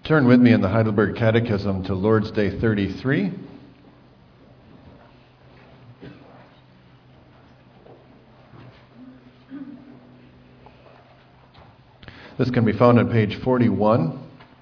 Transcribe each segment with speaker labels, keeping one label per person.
Speaker 1: Turn with me in the Heidelberg Catechism to Lord's Day 33. This can be found on page 41.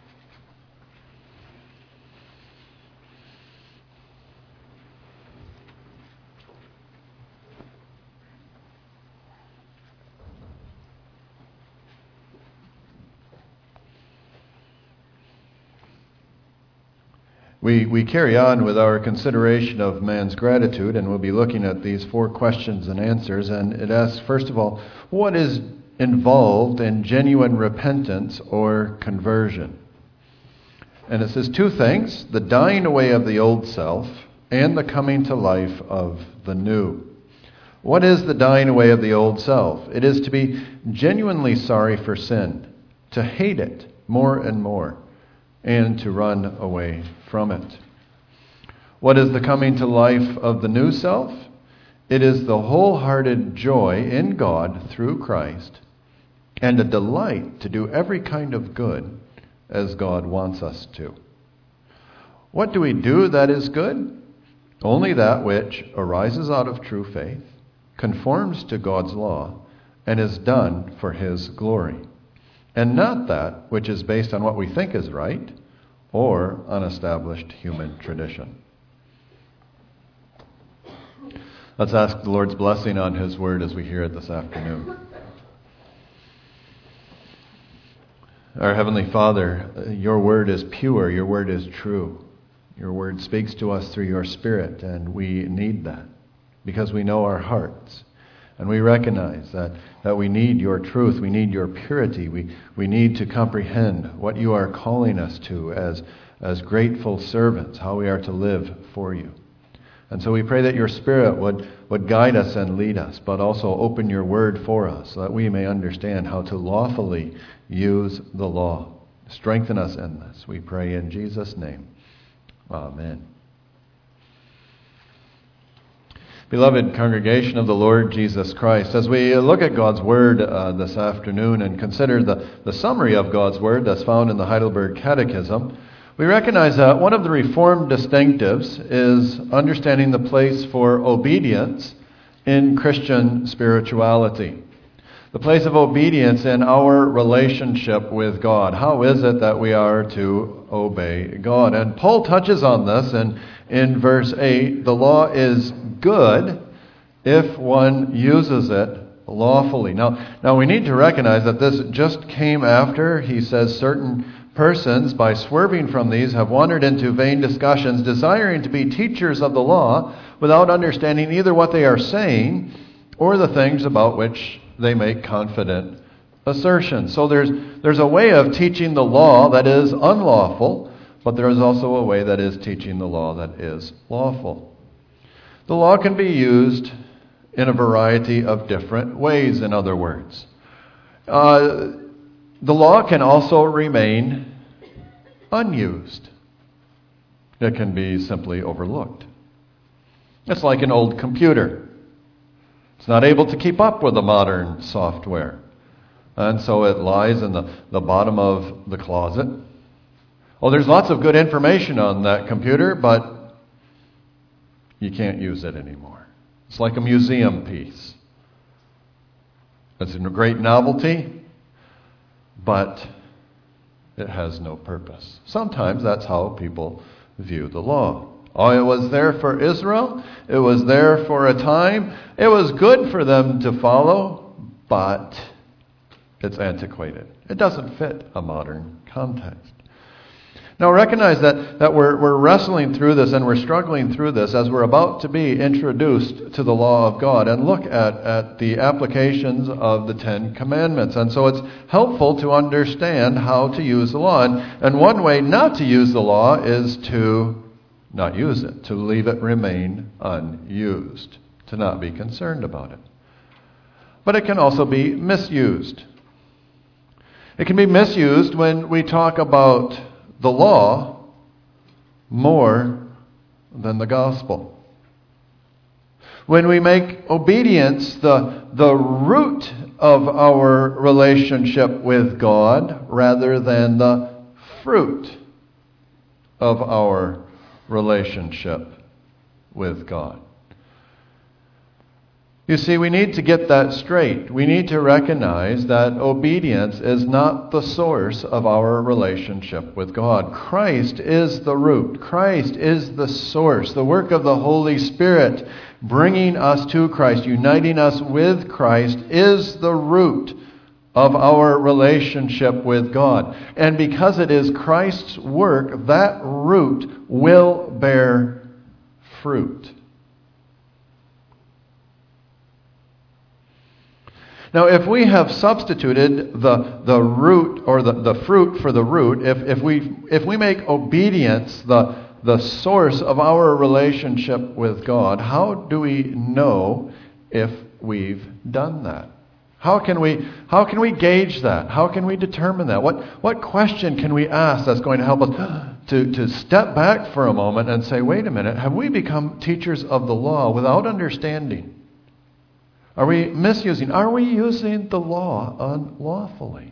Speaker 1: We carry on with our consideration of man's gratitude, and we'll be looking at these 4 questions and answers. And it asks, first of all, what is involved in genuine repentance or conversion? And it says 2 things: the dying away of the old self and the coming to life of the new. What is the dying away of the old self? It is to be genuinely sorry for sin, to hate it more and more, and to run away from it. What is the coming to life of the new self? It is the wholehearted joy in God through Christ, and a delight to do every kind of good as God wants us to. What do we do that is good? Only that which arises out of true faith, conforms to God's law, and is done for His glory, and not that which is based on what we think is right or unestablished human tradition. Let's ask the Lord's blessing on His Word as we hear it this afternoon. Our Heavenly Father, Your Word is pure, Your Word is true. Your Word speaks to us through Your Spirit, and we need that because we know our hearts. And we recognize that we need Your truth, we need Your purity, we need to comprehend what You are calling us to as grateful servants, how we are to live for You. And so we pray that Your Spirit would guide us and lead us, but also open Your Word for us so that we may understand how to lawfully use the law. Strengthen us in this, we pray in Jesus' name. Amen. Beloved congregation of the Lord Jesus Christ, as we look at God's Word this afternoon and consider the summary of God's Word that's found in the Heidelberg Catechism, we recognize that one of the Reformed distinctives is understanding the place for obedience in Christian spirituality. The place of obedience in our relationship with God. How is it that we are to obey God? And Paul touches on this in verse 8. The law is good if one uses it lawfully. Now we need to recognize that this just came after he says certain persons, by swerving from these, have wandered into vain discussions, desiring to be teachers of the law without understanding either what they are saying or the things about which they make confident assertions. So there's a way of teaching the law that is unlawful, but there is also a way that is teaching the law that is lawful. The law can be used in a variety of different ways, in other words. The law can also remain unused. It can be simply overlooked. It's like an old computer. It's not able to keep up with the modern software. And so it lies in the bottom of the closet. Oh, there's lots of good information on that computer, but you can't use it anymore. It's like a museum piece. It's a great novelty, but it has no purpose. Sometimes that's how people view the law. Oh, it was there for Israel. It was there for a time. It was good for them to follow, but it's antiquated. It doesn't fit a modern context. Now recognize that we're wrestling through this and we're struggling through this as we're about to be introduced to the law of God and look at the applications of the 10 Commandments. And so it's helpful to understand how to use the law. And one way not to use the law is to not use it, to leave it remain unused, to not be concerned about it. But it can also be misused. It can be misused when we talk about the law more than the gospel. When we make obedience the root of our relationship with God rather than the fruit of our relationship with God. You see, we need to get that straight. We need to recognize that obedience is not the source of our relationship with God. Christ is the root. Christ is the source. The work of the Holy Spirit bringing us to Christ, uniting us with Christ, is the root of our relationship with God. And because it is Christ's work, that root will bear fruit. Now, if we have substituted the root or the fruit for the root, if we make obedience the source of our relationship with God, how do we know if we've done that? How can we gauge that? How can we determine that? What question can we ask that's going to help us to step back for a moment and say, wait a minute, have we become teachers of the law without understanding? Are we misusing? Are we using the law unlawfully?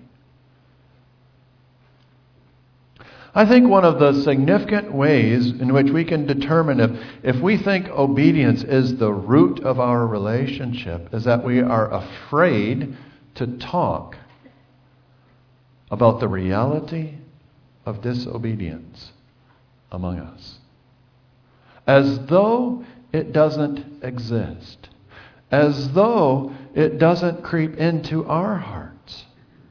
Speaker 1: I think one of the significant ways in which we can determine if we think obedience is the root of our relationship is that we are afraid to talk about the reality of disobedience among us, as though it doesn't exist. As though it doesn't creep into our hearts.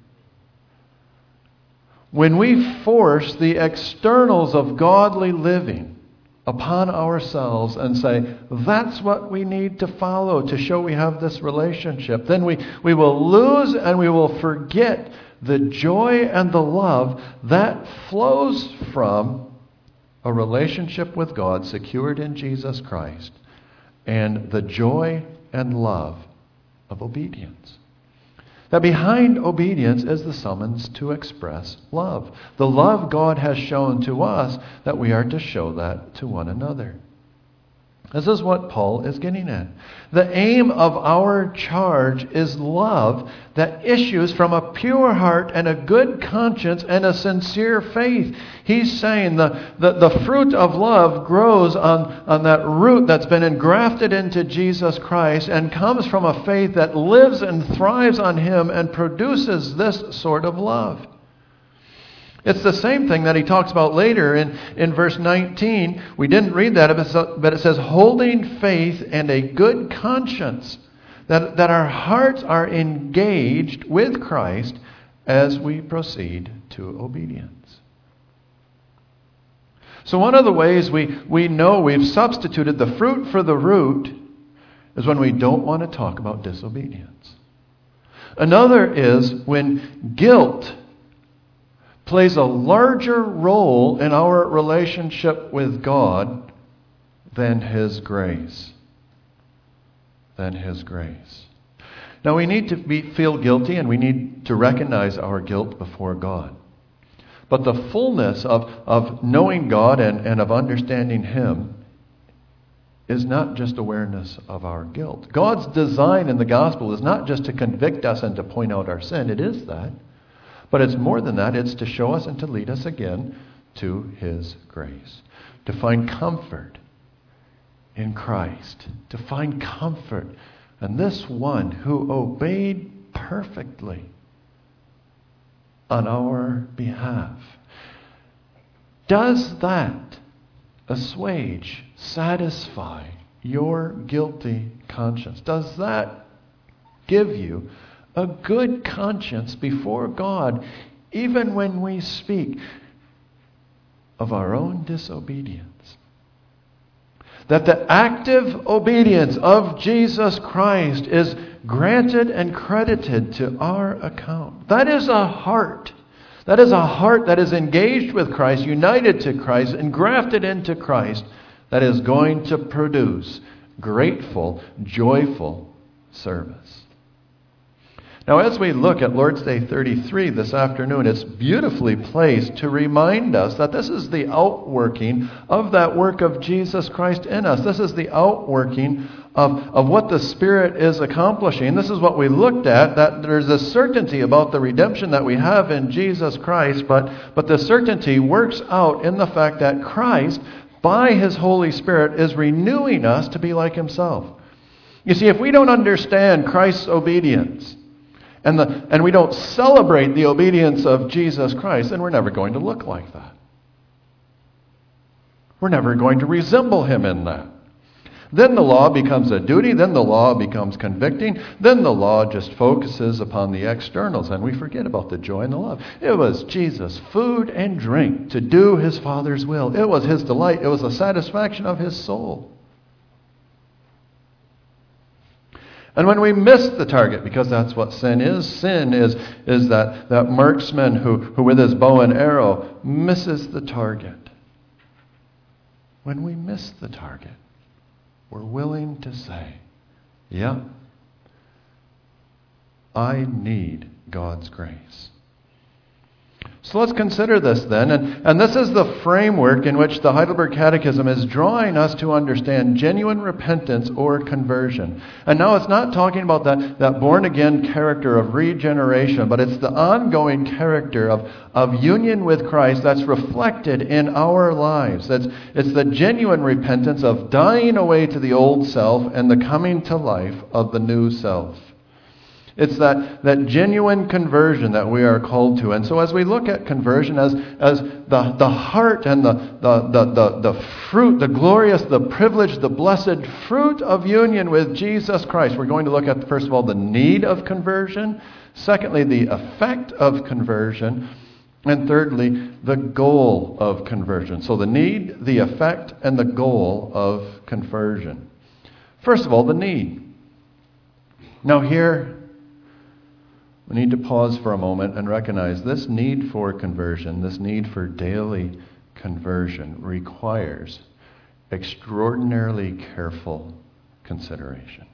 Speaker 1: When we force the externals of godly living upon ourselves and say, that's what we need to follow to show we have this relationship, then we will lose and we will forget the joy and the love that flows from a relationship with God secured in Jesus Christ, and the joy and love of obedience. That behind obedience is the summons to express love. The love God has shown to us, that we are to show that to one another. This is what Paul is getting at. The aim of our charge is love that issues from a pure heart and a good conscience and a sincere faith. He's saying the fruit of love grows on that root that's been engrafted into Jesus Christ and comes from a faith that lives and thrives on Him and produces this sort of love. It's the same thing that he talks about later in verse 19. We didn't read that, but it says, holding faith and a good conscience. That our hearts are engaged with Christ as we proceed to obedience. So one of the ways we know we've substituted the fruit for the root is when we don't want to talk about disobedience. Another is when guilt plays a larger role in our relationship with God than His grace. Now we need to feel guilty, and we need to recognize our guilt before God. But the fullness of knowing God and of understanding Him is not just awareness of our guilt. God's design in the gospel is not just to convict us and to point out our sin. It is that. But it's more than that. It's to show us and to lead us again to His grace. To find comfort in Christ. To find comfort in this one who obeyed perfectly on our behalf. Does that assuage, satisfy your guilty conscience? Does that give you a good conscience before God, even when we speak of our own disobedience? That the active obedience of Jesus Christ is granted and credited to our account. That is a heart. That is a heart that is engaged with Christ, united to Christ, engrafted into Christ, that is going to produce grateful, joyful service. Now, as we look at Lord's Day 33 this afternoon, it's beautifully placed to remind us that this is the outworking of that work of Jesus Christ in us. This is the outworking of what the Spirit is accomplishing. This is what we looked at, that there's a certainty about the redemption that we have in Jesus Christ, but the certainty works out in the fact that Christ, by His Holy Spirit, is renewing us to be like Himself. You see, if we don't understand Christ's obedience, and we don't celebrate the obedience of Jesus Christ, then we're never going to look like that. We're never going to resemble Him in that. Then the law becomes a duty, then the law becomes convicting, then the law just focuses upon the externals, and we forget about the joy and the love. It was Jesus' food and drink to do His Father's will. It was His delight. It was the satisfaction of His soul. And when we miss the target, because that's what sin is that marksman who with his bow and arrow misses the target. When we miss the target, we're willing to say, yeah, I need God's grace. So let's consider this then, and this is the framework in which the Heidelberg Catechism is drawing us to understand genuine repentance or conversion. And now it's not talking about that born-again character of regeneration, but it's the ongoing character of union with Christ that's reflected in our lives. It's the genuine repentance of dying away to the old self and the coming to life of the new self. It's that genuine conversion that we are called to. And so as we look at conversion as the heart and the fruit, the glorious, the privileged, the blessed fruit of union with Jesus Christ, we're going to look at, first of all, the need of conversion. Secondly, the effect of conversion. And thirdly, the goal of conversion. So the need, the effect, and the goal of conversion. First of all, the need. Now here, we need to pause for a moment and recognize this need for conversion, this need for daily conversion requires extraordinarily careful consideration.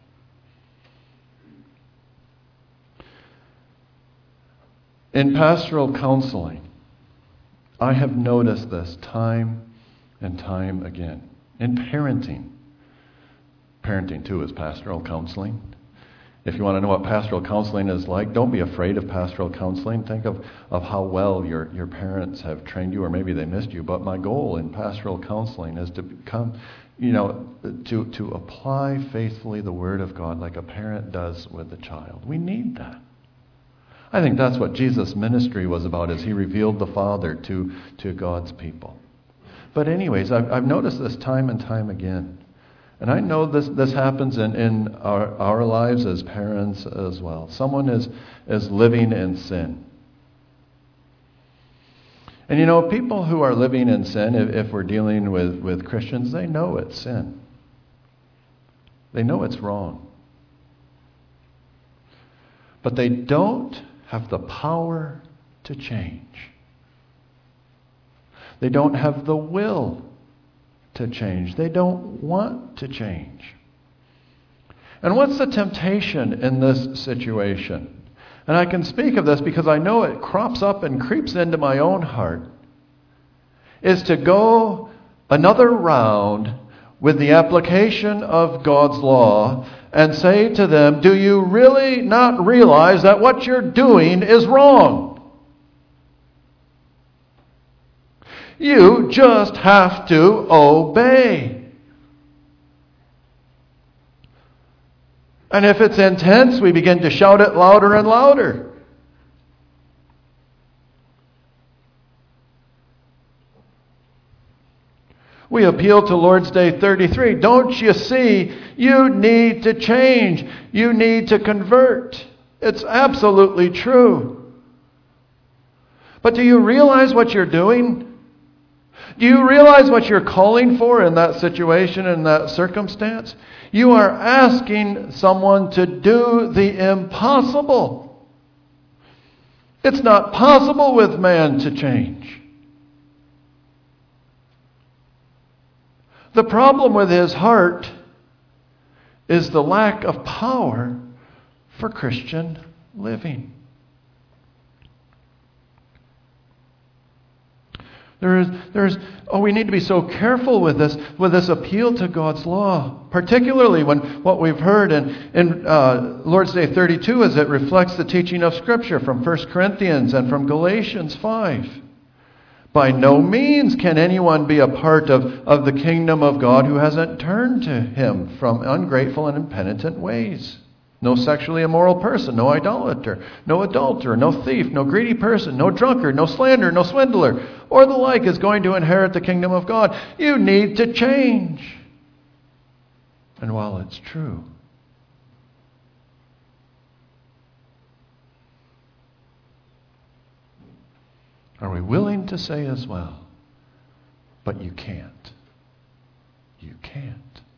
Speaker 1: In pastoral counseling, I have noticed this time and time again. In parenting too is pastoral counseling. If you want to know what pastoral counseling is like, don't be afraid of pastoral counseling. Think of how well your parents have trained you, or maybe they missed you. But my goal in pastoral counseling is to become, to apply faithfully the Word of God like a parent does with a child. We need that. I think that's what Jesus' ministry was about, as He revealed the Father to God's people. But anyways, I've noticed this time and time again. And I know this happens in our lives as parents as well. Someone is living in sin. And people who are living in sin, if we're dealing with Christians, they know it's sin. They know it's wrong. But they don't have the power to change. They don't have the will to change. They don't want to change. And what's the temptation in this situation? And I can speak of this because I know it crops up and creeps into my own heart, is to go another round with the application of God's law and say to them, do you really not realize that what you're doing is wrong? You just have to obey. And if it's intense, we begin to shout it louder and louder. We appeal to Lord's Day 33. Don't you see? You need to change. You need to convert. It's absolutely true. But do you realize what you're doing? Do you realize what you're calling for in that situation, in that circumstance? You are asking someone to do the impossible. It's not possible with man to change. The problem with his heart is the lack of power for Christian living. We need to be so careful with this appeal to God's law, particularly when what we've heard in Lord's Day 32 as it reflects the teaching of Scripture from 1 Corinthians and from Galatians 5. By no means can anyone be a part of the kingdom of God who hasn't turned to Him from ungrateful and impenitent ways. No sexually immoral person, no idolater, no adulterer, no thief, no greedy person, no drunkard, no slanderer, no swindler, or the like is going to inherit the kingdom of God. You need to change. And while it's true, are we willing to say as well, but you can't? You can't.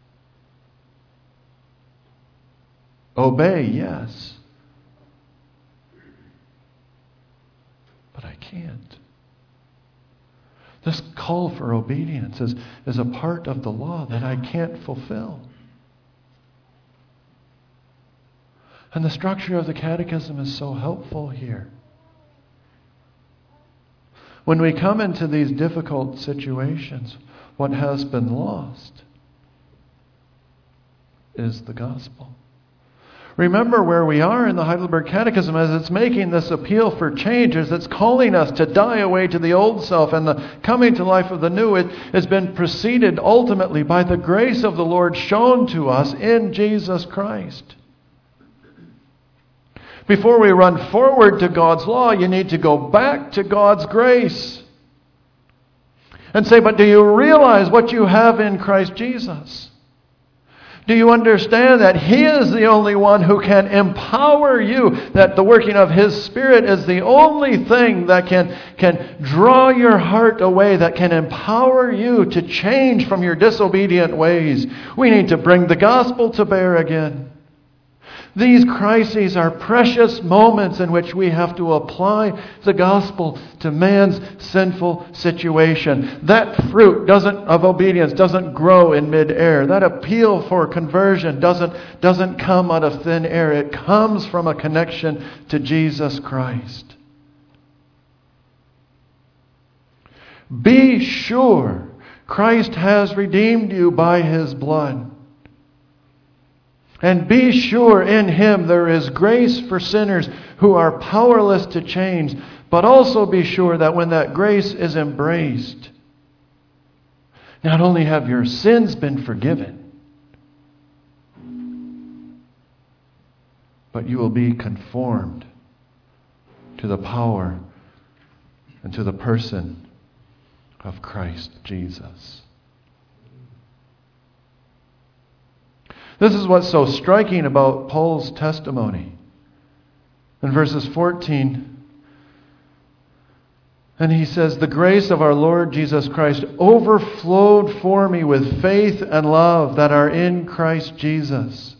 Speaker 1: Obey, yes. But I can't. This call for obedience is a part of the law that I can't fulfill. And the structure of the catechism is so helpful here. When we come into these difficult situations, what has been lost is the gospel. Remember where we are in the Heidelberg Catechism as it's making this appeal for change, as it's calling us to die away to the old self and the coming to life of the new. It has been preceded ultimately by the grace of the Lord shown to us in Jesus Christ. Before we run forward to God's law, you need to go back to God's grace and say, but do you realize what you have in Christ Jesus? Do you understand that He is the only one who can empower you? That the working of His Spirit is the only thing that can draw your heart away, that can empower you to change from your disobedient ways. We need to bring the gospel to bear again. These crises are precious moments in which we have to apply the gospel to man's sinful situation. That fruit of obedience doesn't grow in midair. That appeal for conversion doesn't come out of thin air. It comes from a connection to Jesus Christ. Be sure Christ has redeemed you by His blood. And be sure in Him there is grace for sinners who are powerless to change. But also be sure that when that grace is embraced, not only have your sins been forgiven, but you will be conformed to the power and to the person of Christ Jesus. This is what's so striking about Paul's testimony. In verses 14, and he says, the grace of our Lord Jesus Christ overflowed for me with faith and love that are in Christ Jesus.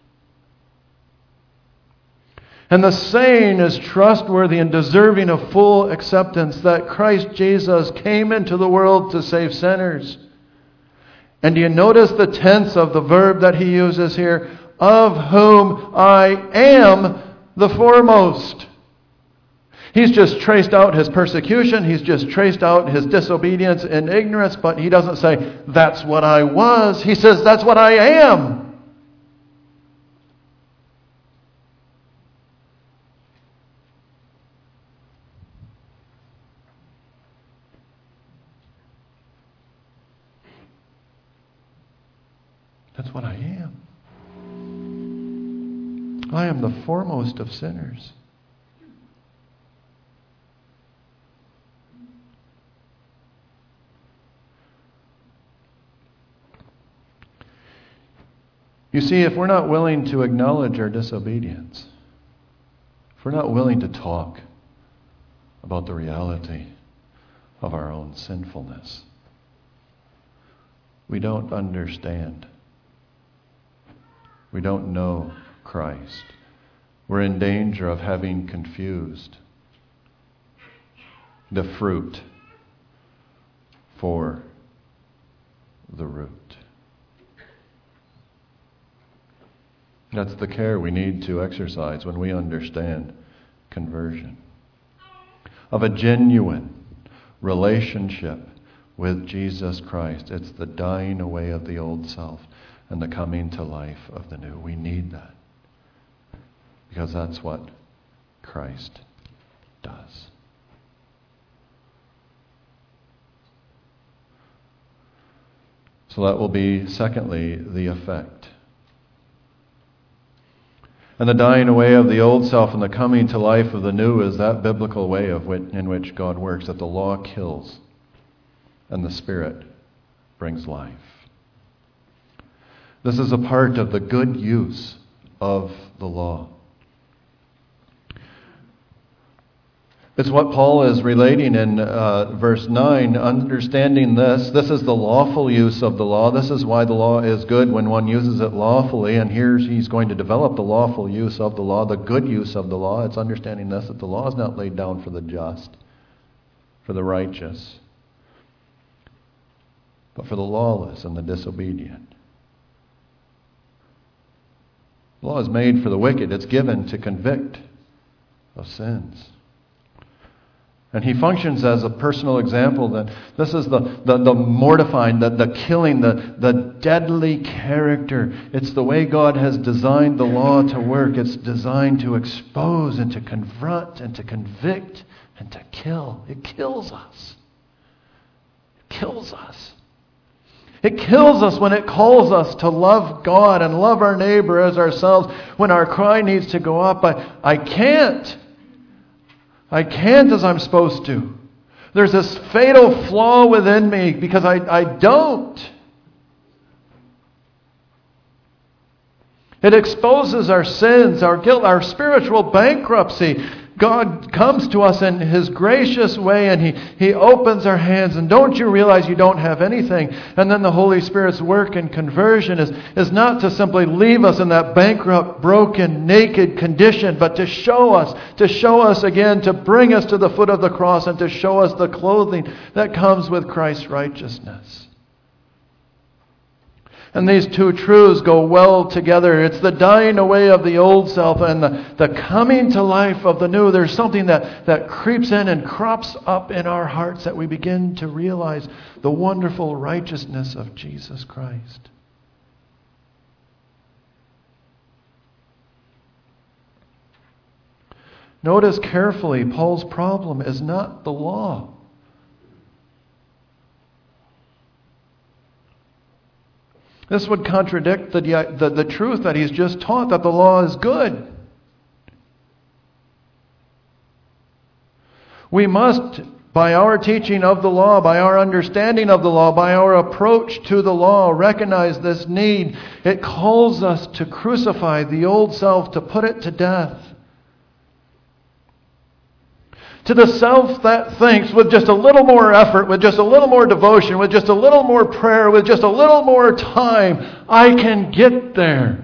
Speaker 1: And the saying is trustworthy and deserving of full acceptance that Christ Jesus came into the world to save sinners. And do you notice the tense of the verb that he uses here? Of whom I am the foremost. He's just traced out his persecution. He's just traced out his disobedience and ignorance. But he doesn't say, that's what I was. He says, that's what I am. That's what I am. I am the foremost of sinners. You see, if we're not willing to acknowledge our disobedience, if we're not willing to talk about the reality of our own sinfulness, we don't understand. We don't know Christ. We're in danger of having confused the fruit for the root. That's the care we need to exercise when we understand conversion. Of a genuine relationship with Jesus Christ. It's the dying away of the old self and the coming to life of the new. We need that. Because that's what Christ does. So that will be, secondly, the effect. And the dying away of the old self and the coming to life of the new is that biblical way in which God works, that the law kills and the Spirit brings life. This is a part of the good use of the law. It's what Paul is relating in verse 9. Understanding this is the lawful use of the law. This is why the law is good when one uses it lawfully. And here he's going to develop the lawful use of the law, the good use of the law. It's understanding this, that the law is not laid down for the just, for the righteous, but for the lawless and the disobedient. The law is made for the wicked. It's given to convict of sins. And he functions as a personal example that this is the mortifying, the killing, the deadly character. It's the way God has designed the law to work. It's designed to expose and to confront and to convict and to kill. It kills us. It kills us. It kills us when it calls us to love God and love our neighbor as ourselves, when our cry needs to go up. I can't as I'm supposed to. There's this fatal flaw within me because I don't. It exposes our sins, our guilt, our spiritual bankruptcy. God comes to us in His gracious way and He opens our hands. And don't you realize you don't have anything? And then the Holy Spirit's work in conversion is not to simply leave us in that bankrupt, broken, naked condition, but to show us again, to bring us to the foot of the cross and to show us the clothing that comes with Christ's righteousness. And these two truths go well together. It's the dying away of the old self and the coming to life of the new. There's something that creeps in and crops up in our hearts that we begin to realize the wonderful righteousness of Jesus Christ. Notice carefully, Paul's problem is not the law. This would contradict the truth that he's just taught, that the law is good. We must, by our teaching of the law, by our understanding of the law, by our approach to the law, recognize this need. It calls us to crucify the old self, to put it to death. To the self that thinks with just a little more effort, with just a little more devotion, with just a little more prayer, with just a little more time, I can get there.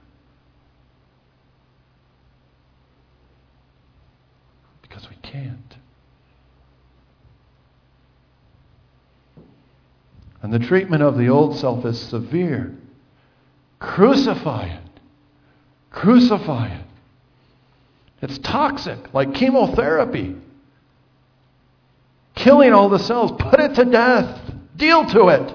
Speaker 1: Because we can't. And the treatment of the old self is severe. Crucify it. Crucify it. It's toxic, like chemotherapy. Killing all the cells. Put it to death. Deal to it.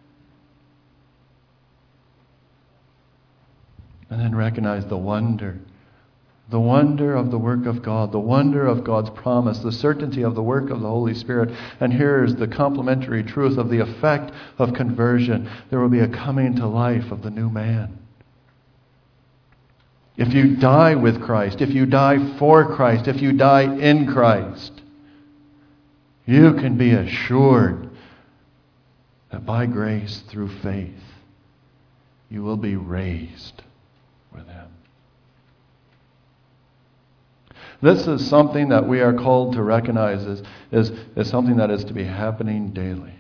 Speaker 1: And then recognize the wonder. The wonder of the work of God. The wonder of God's promise. The certainty of the work of the Holy Spirit. And here is the complementary truth of the effect of conversion. There will be a coming to life of the new man. If you die with Christ, if you die for Christ, if you die in Christ, you can be assured that by grace through faith, you will be raised with Him. This is something that we are called to recognize as something that is to be happening daily.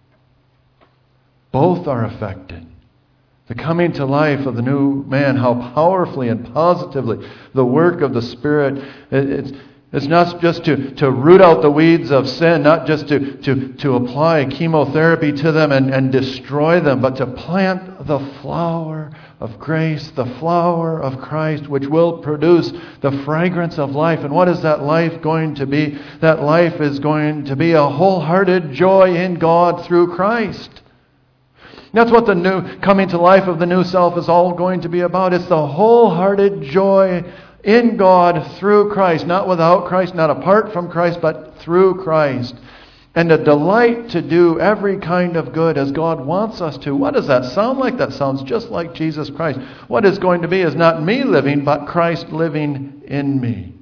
Speaker 1: Both are affected. The coming to life of the new man, how powerfully and positively the work of the Spirit, It's not just to root out the weeds of sin, not just to apply chemotherapy to them and destroy them, but to plant the flower of grace, the flower of Christ, which will produce the fragrance of life. And what is that life going to be? That life is going to be a wholehearted joy in God through Christ. That's what the new coming to life of the new self is all going to be about. It's the wholehearted joy in God through Christ, not without Christ, not apart from Christ, but through Christ. And a delight to do every kind of good as God wants us to. What does that sound like? That sounds just like Jesus Christ. What is going to be is not me living, but Christ living in me.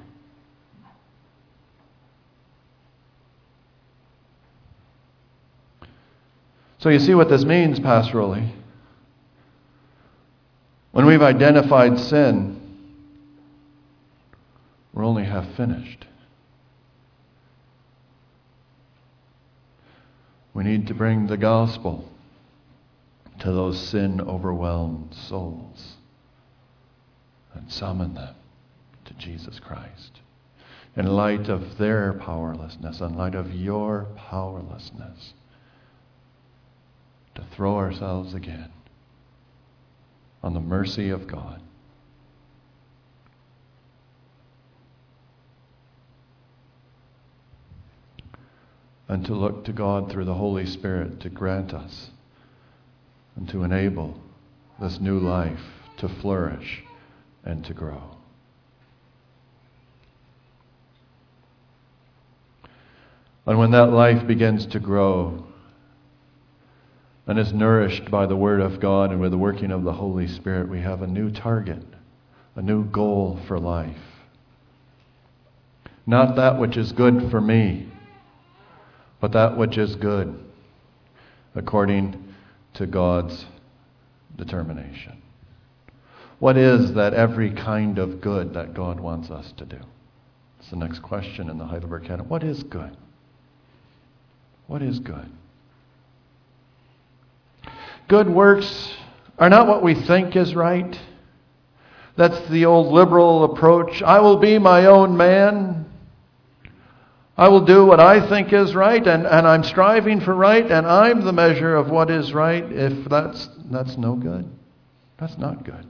Speaker 1: So you see what this means pastorally. When we've identified sin, we're only half finished. We need to bring the gospel to those sin-overwhelmed souls and summon them to Jesus Christ. In light of their powerlessness, in light of your powerlessness, to throw ourselves again on the mercy of God. And to look to God through the Holy Spirit to grant us and to enable this new life to flourish and to grow. And when that life begins to grow and is nourished by the Word of God and with the working of the Holy Spirit, we have a new target, a new goal for life. Not that which is good for me, but that which is good according to God's determination. What is that every kind of good that God wants us to do? It's the next question in the Heidelberg Catechism. What is good? What is good? Good works are not what we think is right. That's the old liberal approach. I will be my own man. I will do what I think is right, and I'm striving for right, and I'm the measure of what is right. If that's no good. That's not good.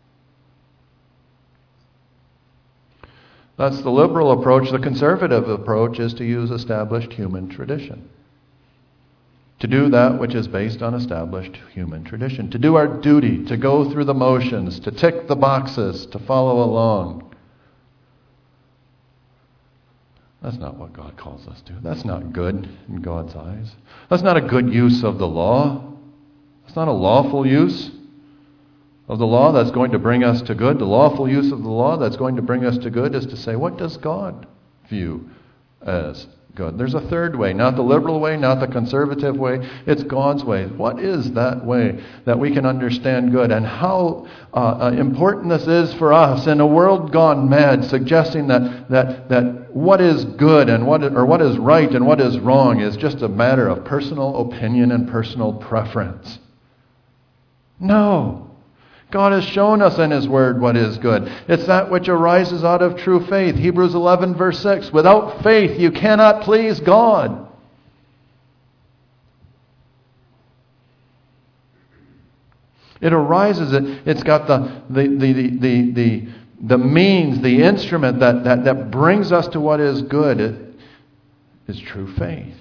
Speaker 1: That's the liberal approach. The conservative approach is to use established human tradition. To do that which is based on established human tradition. To do our duty, to go through the motions, to tick the boxes, to follow along. That's not what God calls us to. That's not good in God's eyes. That's not a good use of the law. It's not a lawful use of the law that's going to bring us to good. The lawful use of the law that's going to bring us to good is to say, what does God view as good? There's a third way, not the liberal way, not the conservative way. It's God's way. What is that way that we can understand good? And how important this is for us in a world gone mad, suggesting that what is good and what is right and what is wrong is just a matter of personal opinion and personal preference. No. God has shown us in His Word what is good. It's that which arises out of true faith. Hebrews 11 verse 6. Without faith you cannot please God. It arises. It's got the means, the instrument that brings us to what is good. It is true faith.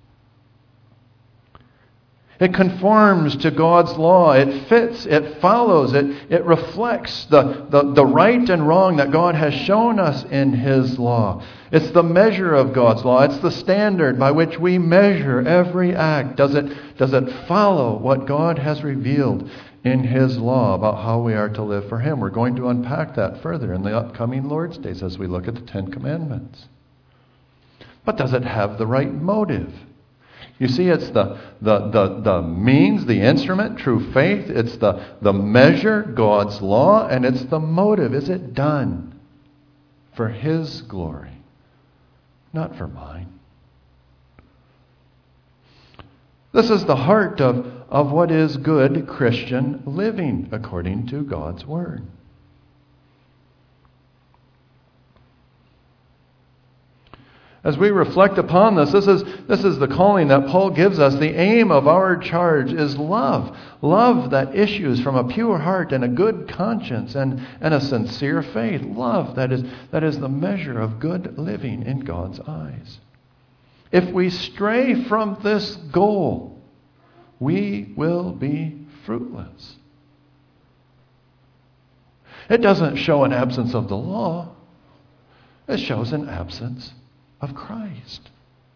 Speaker 1: It conforms to God's law. It fits, it follows, it reflects the right and wrong that God has shown us in His law. It's the measure of God's law. It's the standard by which we measure every act. Does it follow what God has revealed in His law about how we are to live for Him? We're going to unpack that further in the upcoming Lord's Days as we look at the Ten Commandments. But does it have the right motive? You see, it's the means, the instrument, true faith. It's the measure, God's law, and it's the motive. Is it done for His glory, not for mine? This is the heart of what is good Christian living according to God's Word. As we reflect upon this is the calling that Paul gives us. The aim of our charge is love. Love that issues from a pure heart and a good conscience and a sincere faith. Love that is the measure of good living in God's eyes. If we stray from this goal, we will be fruitless. It doesn't show an absence of the law. It shows an absence of Christ.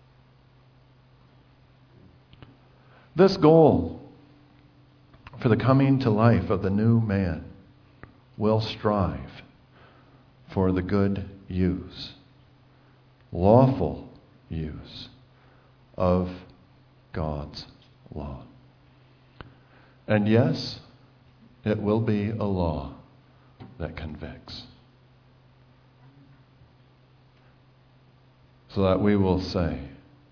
Speaker 1: This goal for the coming to life of the new man will strive for the good use, lawful use of God's law. And yes, it will be a law that convicts. So that we will say,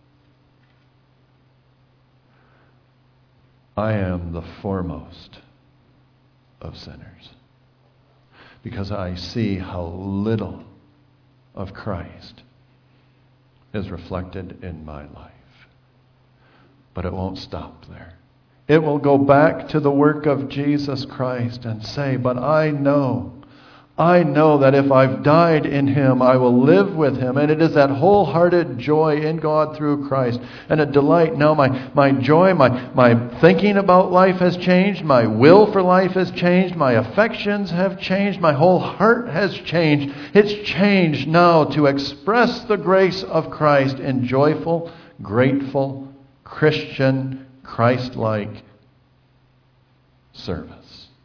Speaker 1: I am the foremost of sinners, because I see how little of Christ is reflected in my life. But it won't stop there. It will go back to the work of Jesus Christ and say, but I know that if I've died in Him, I will live with Him. And it is that wholehearted joy in God through Christ and a delight. Now my joy, my thinking about life has changed. My will for life has changed. My affections have changed. My whole heart has changed. It's changed now to express the grace of Christ in joyful, grateful, Christian, Christ-like service.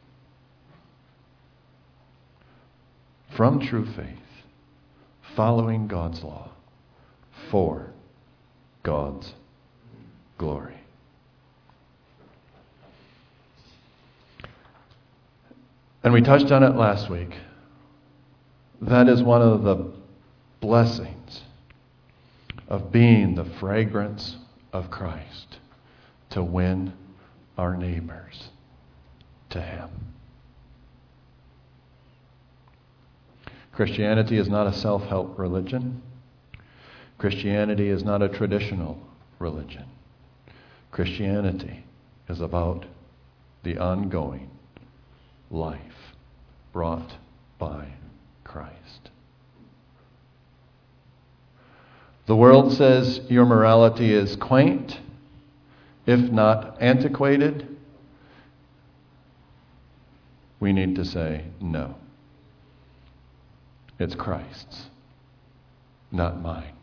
Speaker 1: From true faith, following God's law, for God's glory. And we touched on it last week. That is one of the blessings of being the fragrance of Christ, to win our neighbors to Him. Christianity is not a self-help religion. Christianity is not a traditional religion. Christianity is about the ongoing life brought by Christ. The world says your morality is quaint, if not antiquated. We need to say no. It's Christ's, not mine.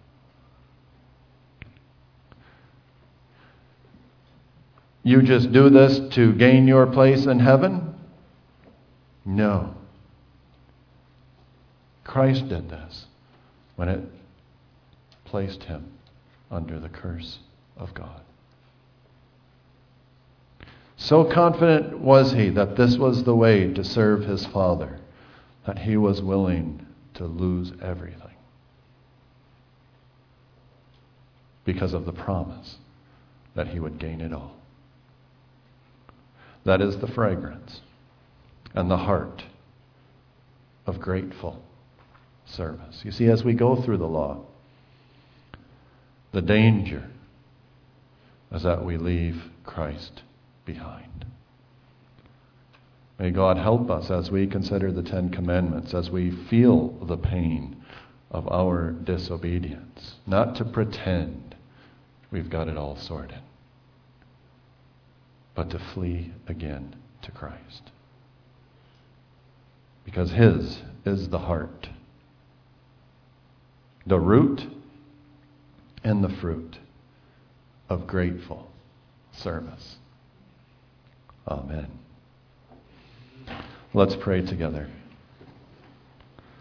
Speaker 1: You just do this to gain your place in heaven? No. Christ did this when it placed Him under the curse of God. So confident was He that this was the way to serve His Father, that He was willing to lose everything because of the promise that He would gain it all. That is the fragrance and the heart of grateful service. You see, as we go through the law, the danger is that we leave Christ behind. May God help us as we consider the Ten Commandments, as we feel the pain of our disobedience, not to pretend we've got it all sorted, but to flee again to Christ. Because His is the heart, the root and the fruit of grateful service. Amen. Let's pray together.